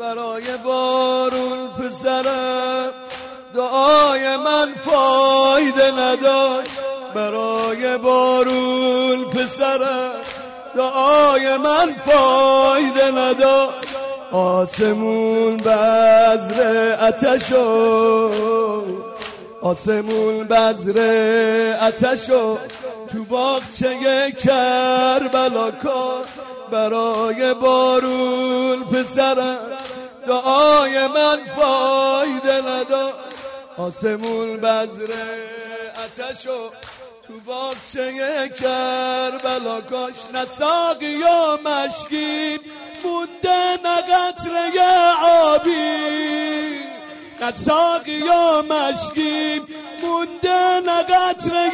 برای بارون پسرم دعای من فایده نداشت، برای بارون پسرم دعای من فایده نداشت. آسمون بذر آتشو، آسمون بذر آتشو تو باغچه کربلا کار، برای بارون پسرم دعای من فایده نداشت. آسمون بذر آتشو تو باغچه کربلا کاش، نه ساقی و مشکین مونده نه قطره آبی، نه ساقی و مشکین مونده نه قطره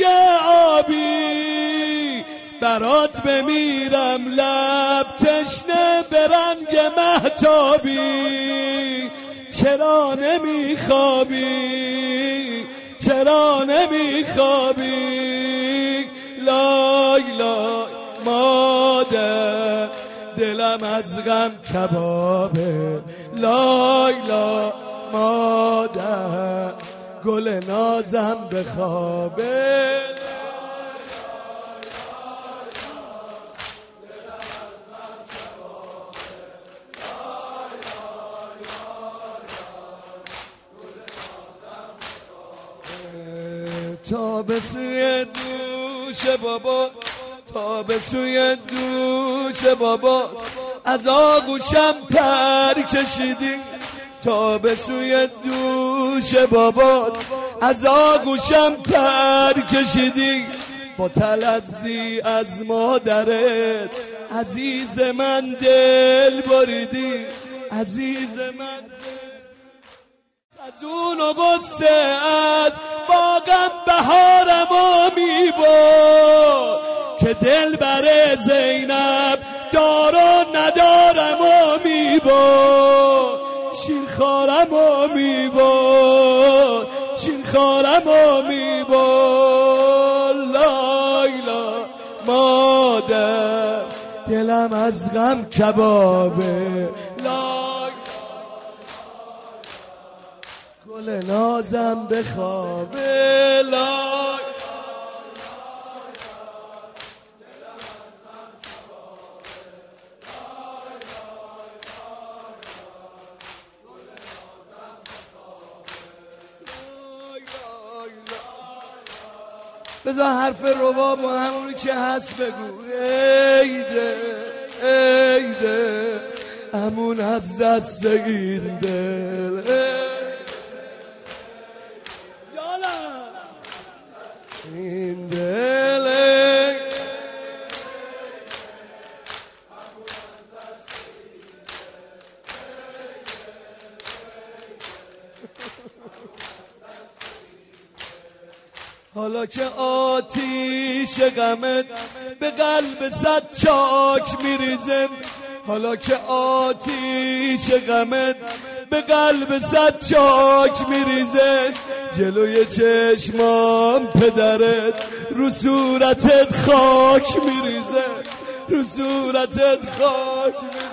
آبی. برات بمیرم لب تشنه به رنگ مهتابی، چرا نمیخوابی چرا نمیخوابی؟ لای لای مادر دلم از غم کبابه، لای لای مادر گل نازم بخوابه. تا به سوی دوش بابا، تا به سوی دوش بابا از آغوشم پر کشیدی، تا به سوی دوش بابا از آغوشم پر کشیدی. با تلذی از مادرت عزیز من دل بریدی، عزیز من از اون و غصه از باغم بهارمو میبرد که دل بر زینب دار و ندارمو میبرد، شیرخوارمو میبرد شیرخوارمو میبرد. لای لای مادر دلم از غم کبابه، لای گل نازم بخوابه. لای بذار حرف رباب و همونی که هست بگو. ایده ایده همون از دست این دل، این دل حالا که آتیش غمت به قلب صد چاک میریزه، حالا که آتیش غمت به قلب صد چاک میریزه، جلوی چشمام پدرت رو صورتت خاک میریزه، رو صورتت خاک میریزه.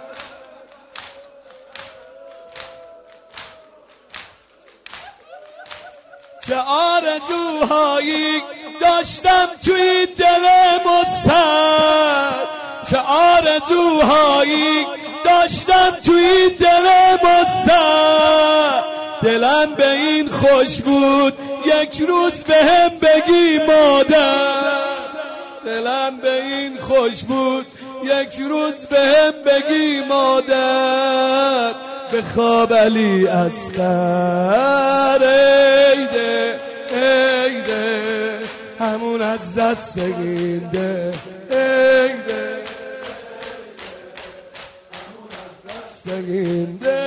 چه آرزوهایی داشتم توی دل مستر، چه آرزوهایی داشتم توی دل مستر. دلم به این خوش بود یک روز بهم بگی مادر، دلم به این خوش بود یک روز بهم بگی مادر. به خواب علی اصغر ایده ایده همون از دست گینده، ایده همون از دست گینده.